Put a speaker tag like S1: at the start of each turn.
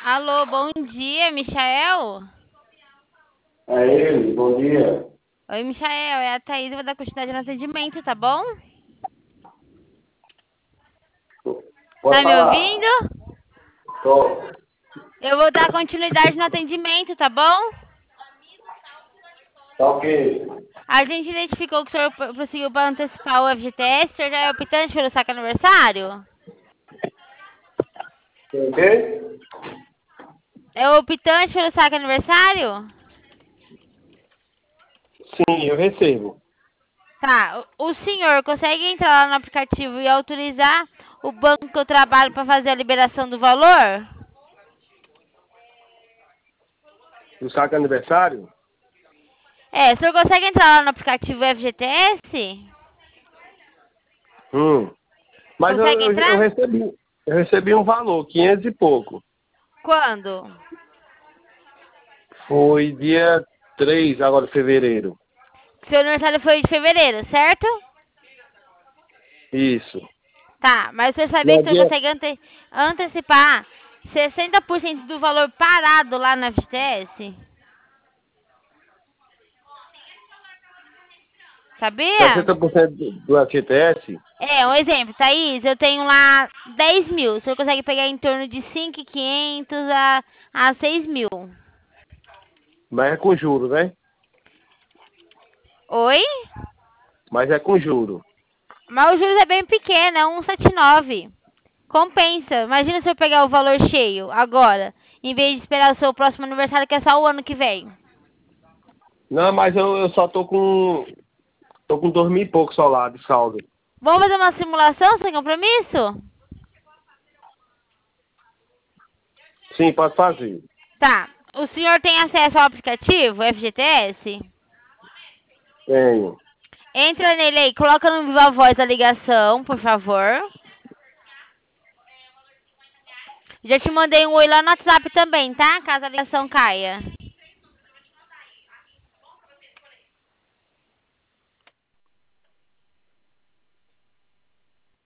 S1: Alô, bom dia, Michael?
S2: É ele, bom dia.
S1: Oi, Michael, é a Thaís, eu vou dar continuidade no atendimento, tá bom?
S2: Pode
S1: Tá me
S2: falar.
S1: ouvindo?
S2: Tô.
S1: Eu vou dar continuidade no atendimento, tá bom?
S2: Tá ok.
S1: A gente identificou que o senhor prosseguiu para antecipar o FGTS, o senhor já é optante pelo saque aniversário?
S2: Ok?
S1: É optante pelo saque aniversário?
S2: Sim, eu recebo.
S1: Tá, o senhor consegue entrar lá no aplicativo e autorizar o banco que eu trabalho para fazer a liberação do valor?
S2: Do saque aniversário?
S1: É, o senhor consegue entrar lá no aplicativo FGTS?
S2: Hum. Mas eu,
S1: Consegue
S2: eu, eu
S1: entrar?
S2: recebi. Eu recebi um valor, 500 e pouco.
S1: Quando?
S2: Foi dia 3 agora de fevereiro.
S1: Seu aniversário foi de fevereiro, certo?
S2: Isso.
S1: Tá, mas você sabia
S2: No
S1: que você
S2: dia...
S1: consegue antecipar 60% do valor parado lá na FGTS? Sabia?
S2: 60% do FGTS?
S1: É, um exemplo, Thaís, eu tenho lá 10 mil. O senhor consegue pegar em torno de 5.500 a 6 mil.
S2: Mas é com juro, né?
S1: Oi?
S2: Mas é com juro.
S1: Mas o juros é bem pequeno, é 1,79. Compensa. Imagina se eu pegar o valor cheio agora, em vez de esperar o seu próximo aniversário, que é só o ano que vem.
S2: Não, mas eu só tô com... Tô com 2 mil e pouco só lá de saldo.
S1: Vamos fazer uma simulação sem compromisso?
S2: Sim, pode fazer.
S1: Tá. O senhor tem acesso ao aplicativo FGTS?
S2: Tenho.
S1: Entra nele aí, coloca no Viva Voz a ligação, por favor. Já te mandei um oi lá no WhatsApp também, tá? Caso a ligação caia.